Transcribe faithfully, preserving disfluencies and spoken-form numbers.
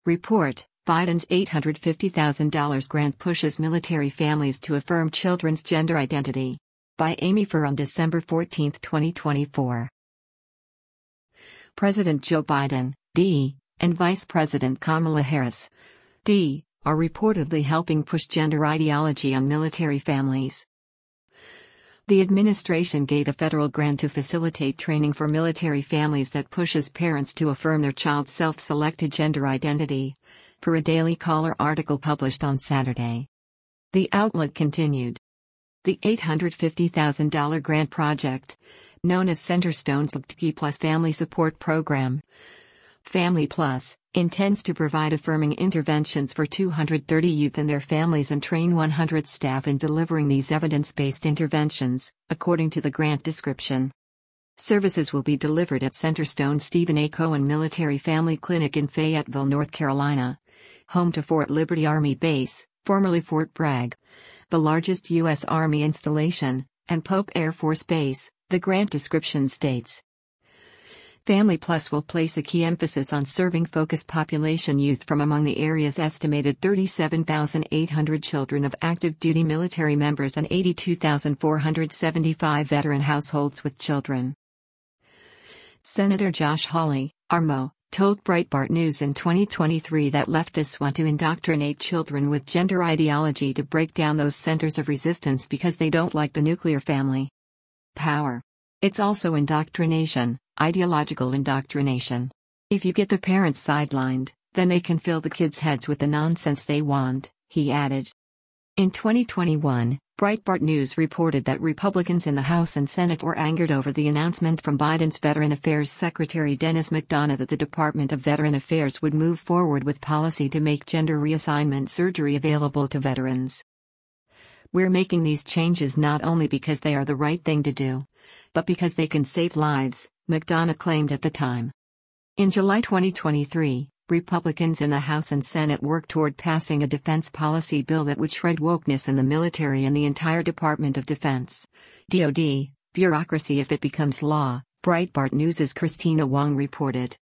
Report: Biden's eight hundred fifty thousand dollars grant pushes military families to affirm children's gender identity. By Amy Furr on December fourteenth, twenty twenty-four. President Joe Biden, D, and Vice President Kamala Harris, D, are reportedly helping push gender ideology on military families. The administration gave a federal grant to facilitate training for military families that pushes parents to affirm their child's self-selected gender identity, per a Daily Caller article published on Saturday. The outlet continued. The eight hundred fifty thousand dollars grant project, known as Centerstone's L G B T Q plus Family Support Program, Family Plus, intends to provide affirming interventions for two hundred thirty youth and their families and train one hundred staff in delivering these evidence-based interventions, according to the grant description. Services will be delivered at Centerstone Stephen A. Cohen Military Family Clinic in Fayetteville, North Carolina, home to Fort Liberty Army Base, formerly Fort Bragg, the largest U S Army installation, and Pope Air Force Base, the grant description states. Family Plus will place a key emphasis on serving focused population youth from among the area's estimated thirty-seven thousand eight hundred children of active duty military members and eighty-two thousand four hundred seventy-five veteran households with children. Senator Josh Hawley, R M O, told Breitbart News in twenty twenty-three that leftists want to indoctrinate children with gender ideology to break down those centers of resistance because they don't like the nuclear family. Power. It's also indoctrination, ideological indoctrination. If you get the parents sidelined, then they can fill the kids' heads with the nonsense they want, he added. In twenty twenty-one, Breitbart News reported that Republicans in the House and Senate were angered over the announcement from Biden's Veteran Affairs Secretary Dennis McDonough that the Department of Veteran Affairs would move forward with policy to make gender reassignment surgery available to veterans. We're making these changes not only because they are the right thing to do, but because they can save lives, McDonough claimed at the time. In July twenty twenty-three, Republicans in the House and Senate worked toward passing a defense policy bill that would shred wokeness in the military and the entire Department of Defense, D O D, bureaucracy if it becomes law, Breitbart News' Christina Wong reported.